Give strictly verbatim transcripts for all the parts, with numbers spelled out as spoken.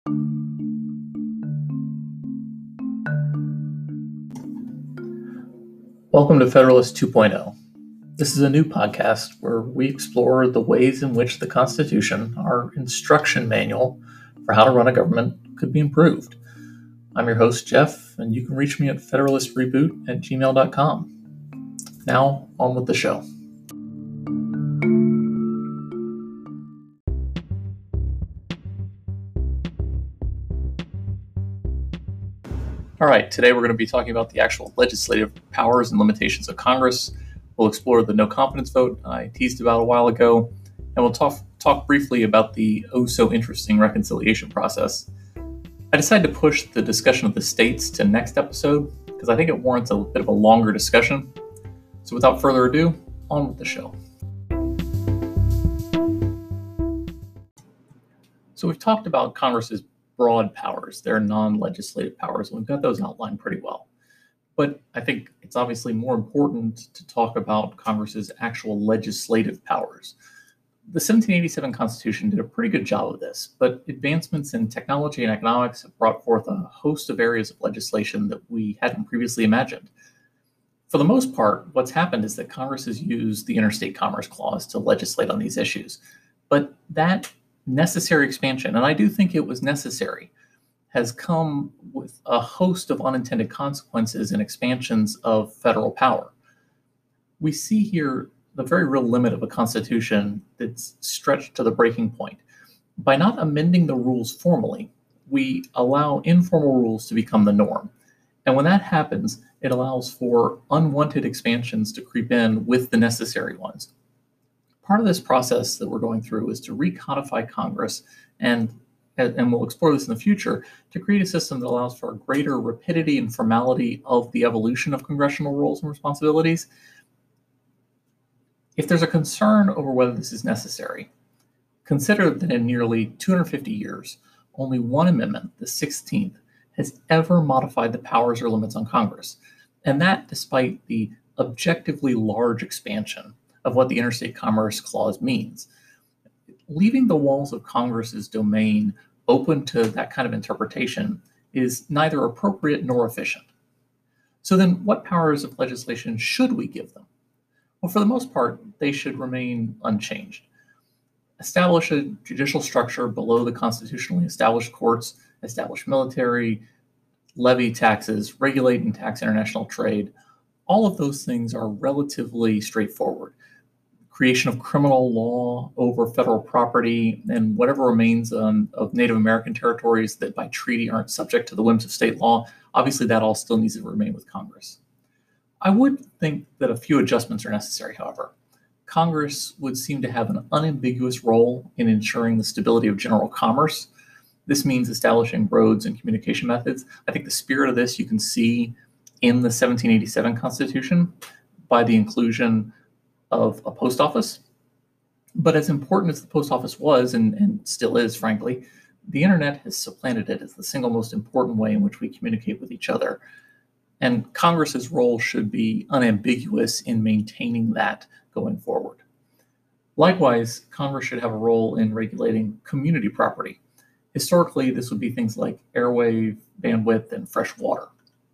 Welcome to Federalist two point oh. This is a new podcast where we explore the ways in which the Constitution, our instruction manual for how to run a government, could be improved. I'm your host, Jeff, and you can reach me at federalist reboot at gmail dot com. Now, on with the show. All right, today we're going to be talking about the actual legislative powers and limitations of Congress. We'll explore the no confidence vote I teased about a while ago, and we'll talk, talk briefly about the oh-so-interesting reconciliation process. I decided to push the discussion of the states to next episode because I think it warrants a bit of a longer discussion. So without further ado, on with the show. So we've talked about Congress's broad powers, their non-legislative powers, and we've got those outlined pretty well. But I think it's obviously more important to talk about Congress's actual legislative powers. The seventeen eighty-seven Constitution did a pretty good job of this, but advancements in technology and economics have brought forth a host of areas of legislation that we hadn't previously imagined. For the most part, what's happened is that Congress has used the Interstate Commerce Clause to legislate on these issues. But that necessary expansion, and I do think it was necessary, has come with a host of unintended consequences and expansions of federal power. We see here the very real limit of a constitution that's stretched to the breaking point. By not amending the rules formally, we allow informal rules to become the norm. And when that happens, it allows for unwanted expansions to creep in with the necessary ones. Part of this process that we're going through is to recodify Congress, and, and we'll explore this in the future, to create a system that allows for a greater rapidity and formality of the evolution of congressional roles and responsibilities. If there's a concern over whether this is necessary, consider that in nearly two hundred fifty years, only one amendment, the sixteenth, has ever modified the powers or limits on Congress, and that despite the objectively large expansion of what the Interstate Commerce Clause means. Leaving the walls of Congress's domain open to that kind of interpretation is neither appropriate nor efficient. So then what powers of legislation should we give them? Well, for the most part, they should remain unchanged. Establish a judicial structure below the constitutionally established courts, establish military, levy taxes, regulate and tax international trade. All of those things are relatively straightforward. Creation of criminal law over federal property and whatever remains um, of Native American territories that by treaty aren't subject to the whims of state law, obviously that all still needs to remain with Congress. I would think that a few adjustments are necessary, however. Congress would seem to have an unambiguous role in ensuring the stability of general commerce. This means establishing roads and communication methods. I think the spirit of this you can see in the seventeen eighty-seven Constitution by the inclusion of a post office. But as important as the post office was, and, and still is, frankly, the internet has supplanted it as the single most important way in which we communicate with each other. And Congress's role should be unambiguous in maintaining that going forward. Likewise, Congress should have a role in regulating community property. Historically, this would be things like airwave, bandwidth, and fresh water.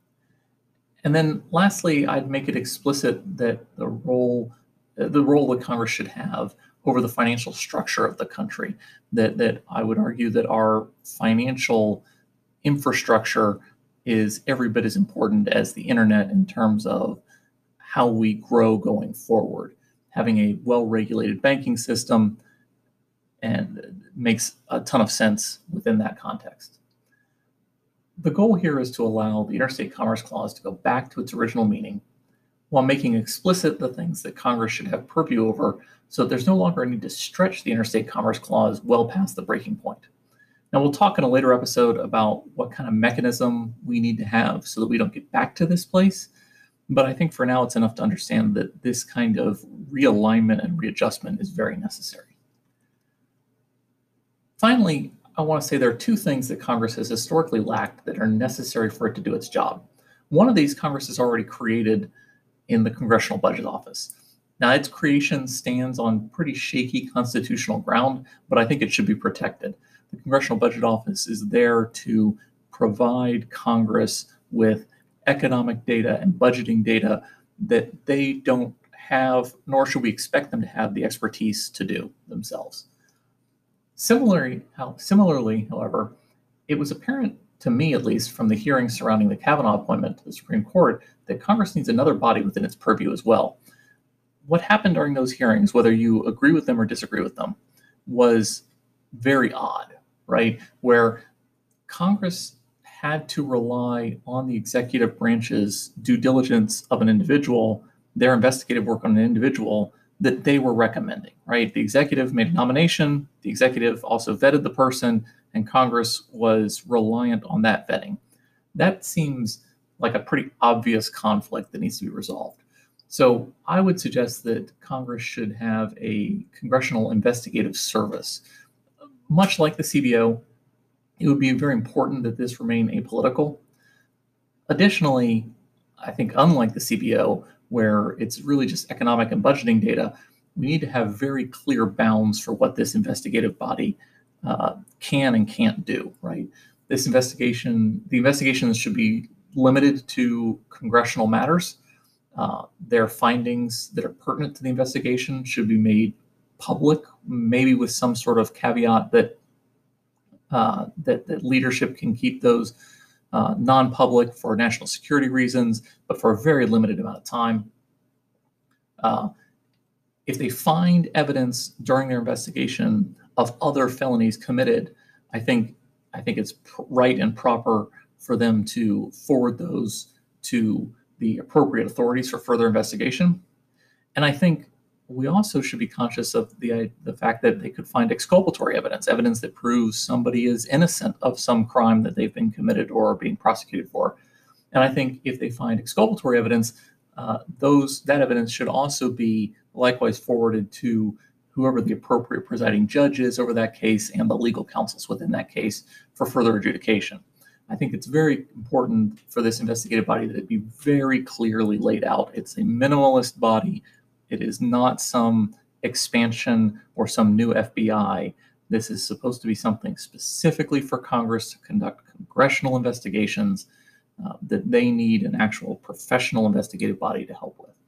And then lastly, I'd make it explicit that the role the role that Congress should have over the financial structure of the country, that, that I would argue that our financial infrastructure is every bit as important as the internet in terms of how we grow going forward. Having a well-regulated banking system and makes a ton of sense within that context. The goal here is to allow the Interstate Commerce Clause to go back to its original meaning while making explicit the things that Congress should have purview over so that there's no longer a need to stretch the Interstate Commerce Clause well past the breaking point. Now, we'll talk in a later episode about what kind of mechanism we need to have so that we don't get back to this place, but I think for now it's enough to understand that this kind of realignment and readjustment is very necessary. Finally, I want to say there are two things that Congress has historically lacked that are necessary for it to do its job. One of these Congress has already created in the Congressional Budget Office. Now, its creation stands on pretty shaky constitutional ground, but I think it should be protected. The Congressional Budget Office is there to provide Congress with economic data and budgeting data that they don't have, nor should we expect them to have the expertise to do themselves. Similarly, similarly, however, it was apparent to me, at least, from the hearings surrounding the Kavanaugh appointment to the Supreme Court, that Congress needs another body within its purview as well. What happened during those hearings, whether you agree with them or disagree with them, was very odd, right? Where Congress had to rely on the executive branch's due diligence of an individual, their investigative work on an individual that they were recommending, right? The executive made a nomination, the executive also vetted the person, and Congress was reliant on that vetting. That seems like a pretty obvious conflict that needs to be resolved. So I would suggest that Congress should have a Congressional Investigative Service. Much like the C B O, it would be very important that this remain apolitical. Additionally, I think unlike the C B O, where it's really just economic and budgeting data, we need to have very clear bounds for what this investigative body uh, can and can't do, right? This investigation, the investigations should be limited to congressional matters. Uh, their findings that are pertinent to the investigation should be made public, maybe with some sort of caveat that uh, that, that leadership can keep those uh, non-public for national security reasons, but for a very limited amount of time. Uh, if they find evidence during their investigation of other felonies committed, I think I think it's pr- right and proper for them to forward those to the appropriate authorities for further investigation. And I think we also should be conscious of the, the fact that they could find exculpatory evidence, evidence that proves somebody is innocent of some crime that they've been committed or are being prosecuted for. And I think if they find exculpatory evidence, uh, those that evidence should also be likewise forwarded to whoever the appropriate presiding judge is over that case and the legal counsels within that case for further adjudication. I think it's very important for this investigative body that it be very clearly laid out. It's a minimalist body. It is not some expansion or some new F B I. This is supposed to be something specifically for Congress to conduct congressional investigations uh, that they need an actual professional investigative body to help with.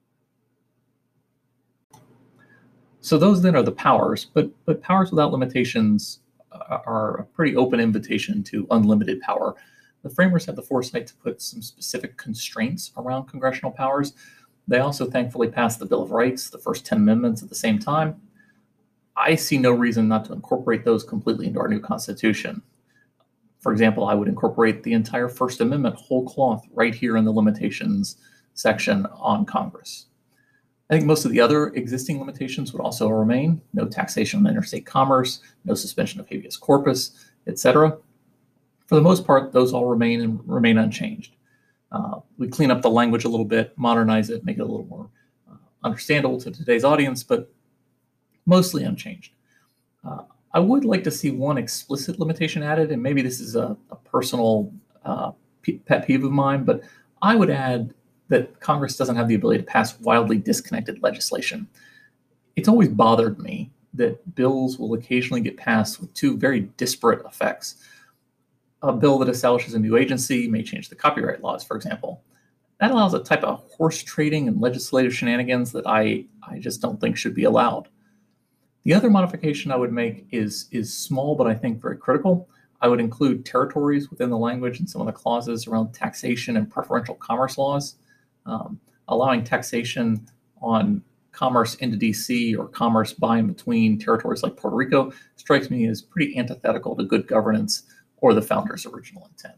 So those then are the powers, but but powers without limitations are a pretty open invitation to unlimited power. The framers had the foresight to put some specific constraints around congressional powers. They also thankfully passed the Bill of Rights, the first ten amendments at the same time. I see no reason not to incorporate those completely into our new Constitution. For example, I would incorporate the entire First Amendment whole cloth right here in the limitations section on Congress. I think most of the other existing limitations would also remain. No taxation on interstate commerce, no suspension of habeas corpus, et cetera. For the most part, those all remain and remain unchanged. Uh, we clean up the language a little bit, modernize it, make it a little more uh, understandable to today's audience, but mostly unchanged. Uh, I would like to see one explicit limitation added, and maybe this is a, a personal uh, pet peeve of mine, but I would add that Congress doesn't have the ability to pass wildly disconnected legislation. It's always bothered me that bills will occasionally get passed with two very disparate effects. A bill that establishes a new agency may change the copyright laws, for example. That allows a type of horse trading and legislative shenanigans that I, I just don't think should be allowed. The other modification I would make is, is small, but I think very critical. I would include territories within the language and some of the clauses around taxation and preferential commerce laws. Um, allowing taxation on commerce into D C or commerce by and between territories like Puerto Rico strikes me as pretty antithetical to good governance or the founders' original intent.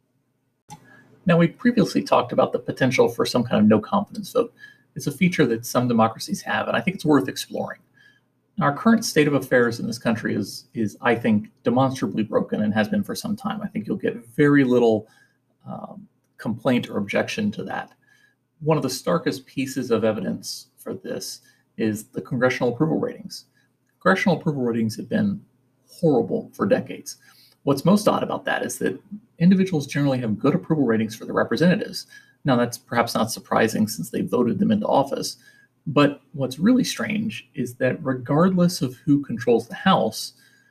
Now, we previously talked about the potential for some kind of no confidence vote. It's a feature that some democracies have, and I think it's worth exploring. Our current state of affairs in this country is, is, I think, demonstrably broken and has been for some time. I think you'll get very little um, complaint or objection to that. One of the starkest pieces of evidence for this is the congressional approval ratings. Congressional approval ratings have been horrible for decades. What's most odd about that is that individuals generally have good approval ratings for their representatives. Now, that's perhaps not surprising since they voted them into office. But what's really strange is that regardless of who controls the House,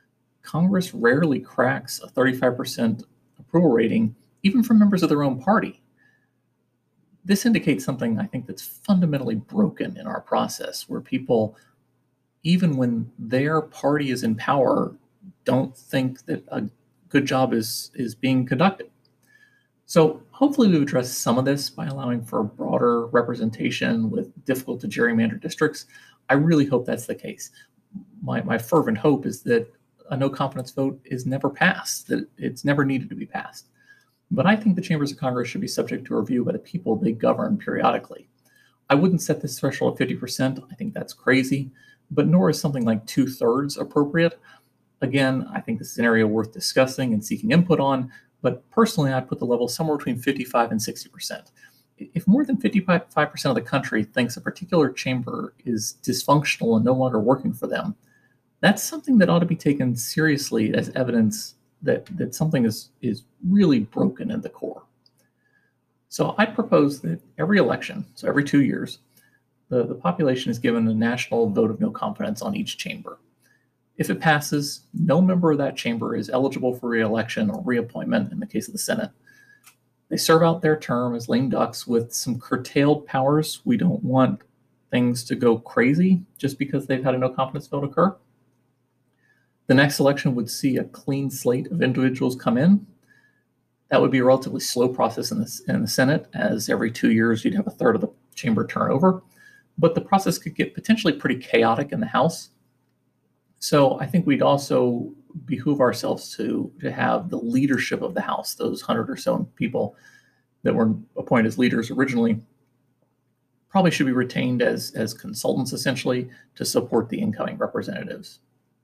Congress rarely cracks a thirty-five percent approval rating, even from members of their own party. This indicates something I think that's fundamentally broken in our process, where people, even when their party is in power, don't think that a good job is, is being conducted. So hopefully we've addressed some of this by allowing for broader representation with difficult to gerrymander districts. I really hope that's the case. My, my fervent hope is that a no confidence vote is never passed, that it's never needed to be passed. But I think the chambers of Congress should be subject to review by the people they govern periodically. I wouldn't set this threshold at fifty percent. I think that's crazy, but nor is something like two-thirds appropriate. Again, I think this is an area worth discussing and seeking input on, but personally, I'd put the level somewhere between fifty-five and sixty percent. If more than fifty-five percent of the country thinks a particular chamber is dysfunctional and no longer working for them, that's something that ought to be taken seriously as evidence that, that something is, is really broken in the core. So I propose that every election, so every two years, the, the population is given a national vote of no confidence on each chamber. If it passes, no member of that chamber is eligible for re-election or reappointment in the case of the Senate. They serve out their term as lame ducks with some curtailed powers. We don't want things to go crazy just because they've had a no confidence vote occur. The next election would see a clean slate of individuals come in. That would be a relatively slow process in the, in the Senate, as every two years you'd have a third of the chamber turnover. But the process could get potentially pretty chaotic in the House. So I think we'd also behoove ourselves to, to have the leadership of the House, those hundred or so people that were appointed as leaders originally, probably should be retained as, as consultants, essentially, to support the incoming representatives.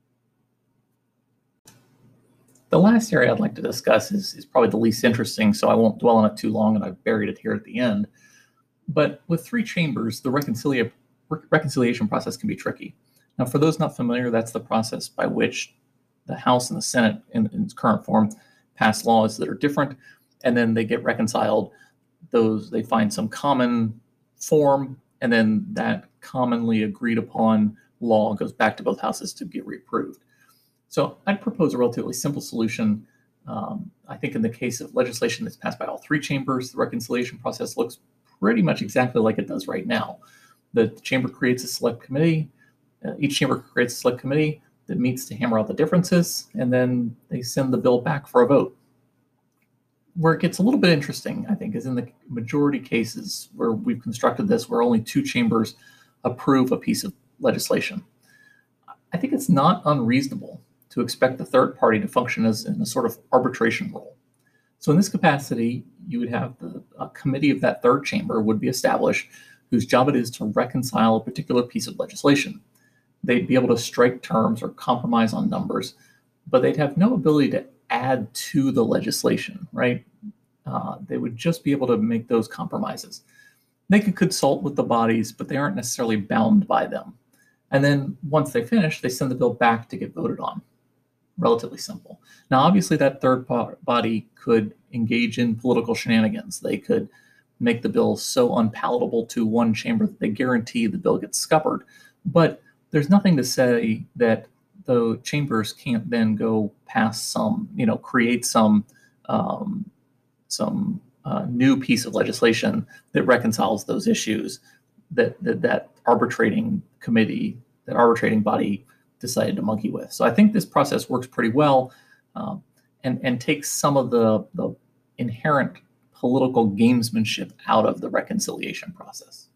The last area I'd like to discuss is, is probably the least interesting, so I won't dwell on it too long, and I've buried it here at the end. But with three chambers, the reconcilia- reconciliation process can be tricky. Now, for those not familiar, that's the process by which the House and the Senate, in, in its current form, pass laws that are different, and then they get reconciled. Those they find some common form, and then that commonly agreed upon law goes back to both houses to get reapproved. So I'd propose a relatively simple solution. Um, I think in the case of legislation that's passed by all three chambers, the reconciliation process looks pretty much exactly like it does right now. The chamber creates a select committee. Uh, each chamber creates a select committee that meets to hammer out the differences, and then they send the bill back for a vote. Where it gets a little bit interesting, I think, is in the majority cases where we've constructed this, where only two chambers approve a piece of legislation. I think it's not unreasonable to expect the third party to function as in a sort of arbitration role. So in this capacity, you would have the a committee of that third chamber would be established, whose job it is to reconcile a particular piece of legislation. They'd be able to strike terms or compromise on numbers, but they'd have no ability to add to the legislation, right? Uh, they would just be able to make those compromises. They could consult with the bodies, but they aren't necessarily bound by them. And then once they finish, they send the bill back to get voted on. Relatively simple. Now, obviously, that third body could engage in political shenanigans. They could make the bill so unpalatable to one chamber that they guarantee the bill gets scuppered. But there's nothing to say that the chambers can't then go pass some, you know, create some um, some uh, new piece of legislation that reconciles those issues that, that that arbitrating committee, that arbitrating body decided to monkey with. So I think this process works pretty well um, and, and takes some of the, the inherent political gamesmanship out of the reconciliation process.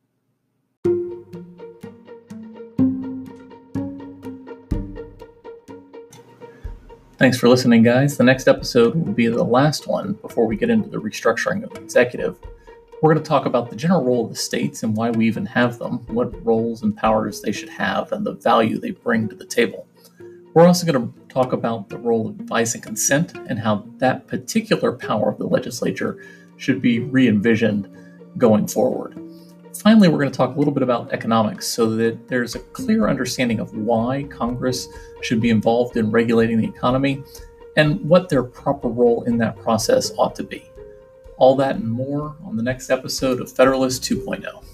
Thanks for listening, guys. The next episode will be the last one before we get into the restructuring of the executive. We're going to talk about the general role of the states and why we even have them, what roles and powers they should have, and the value they bring to the table. We're also going to talk about the role of advice and consent and how that particular power of the legislature should be re-envisioned going forward. Finally, we're going to talk a little bit about economics so that there's a clear understanding of why Congress should be involved in regulating the economy and what their proper role in that process ought to be. All that and more on the next episode of Federalist two point oh.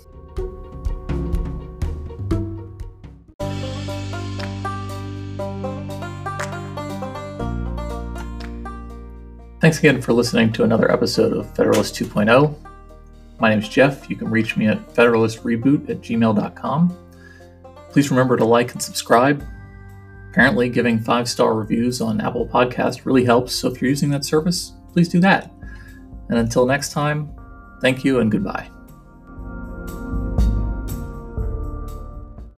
Thanks again for listening to another episode of Federalist two point oh. My name is Jeff. You can reach me at federalistreboot at gmail dot com. Please remember to like and subscribe. Apparently, giving five-star reviews on Apple Podcasts really helps, so if you're using that service, please do that. And until next time, thank you and goodbye.